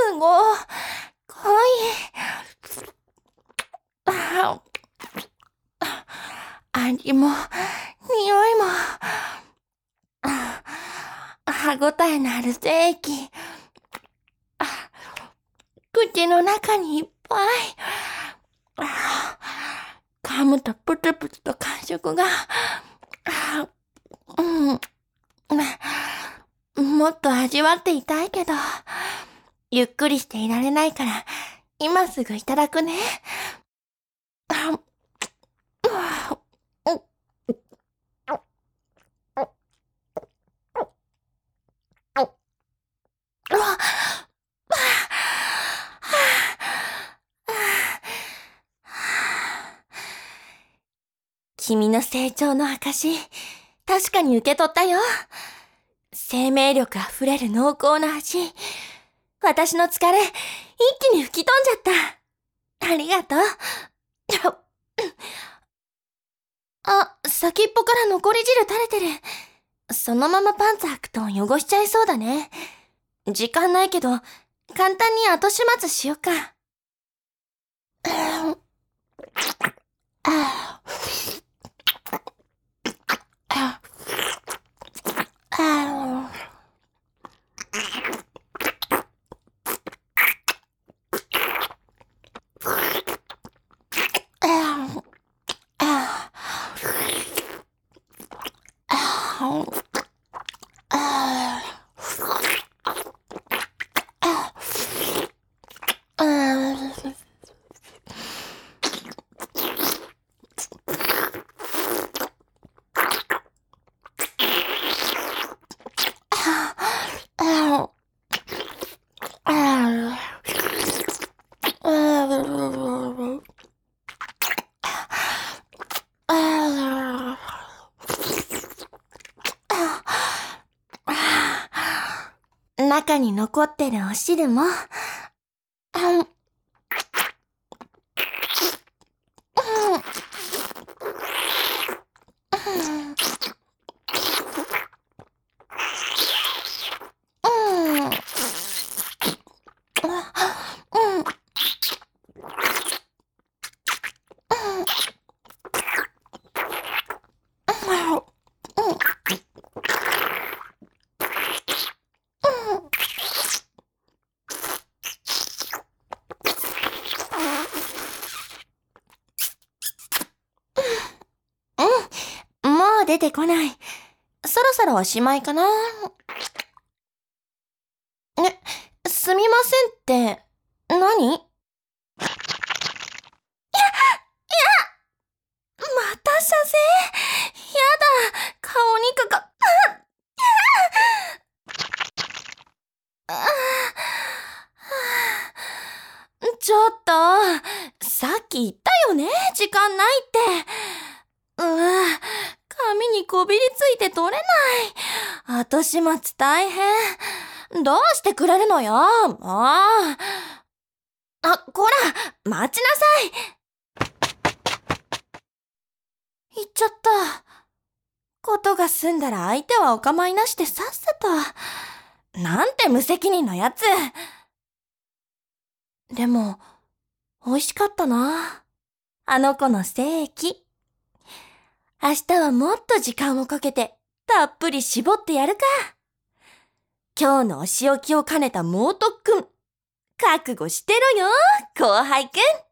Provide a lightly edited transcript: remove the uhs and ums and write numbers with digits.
ごい。味も、匂いも、歯ごたえのあるステーキ。口の中にいっぱい。噛むとプツプツと感触が。もっと味わっていたいけど、ゆっくりしていられないから、今すぐいただくね。君の成長の証、確かに受け取ったよ。生命力あふれる濃厚な味。私の疲れ、一気に吹き飛んじゃった。ありがとう。先っぽから残り汁垂れてる。そのままパンツ履くと汚しちゃいそうだね。時間ないけど、簡単に後始末しよっか。中に残ってるお汁も、もう出てこない。そろそろおしまいかな。すみませんって、何？また射精？やだ、顔にかか、ちょっと、さっき言ったよね、時間ないって。髪にこびりついて取れない。後始末大変。どうしてくれるのよ、もう。こら、待ちなさい。言っちゃった。ことが済んだら相手はお構いなしでさっさと。なんて無責任なやつ。でも、美味しかったな。あの子のステーキ。明日はもっと時間をかけて、たっぷり絞ってやるか。今日のお仕置きを兼ねた猛特訓。覚悟してろよ、後輩くん。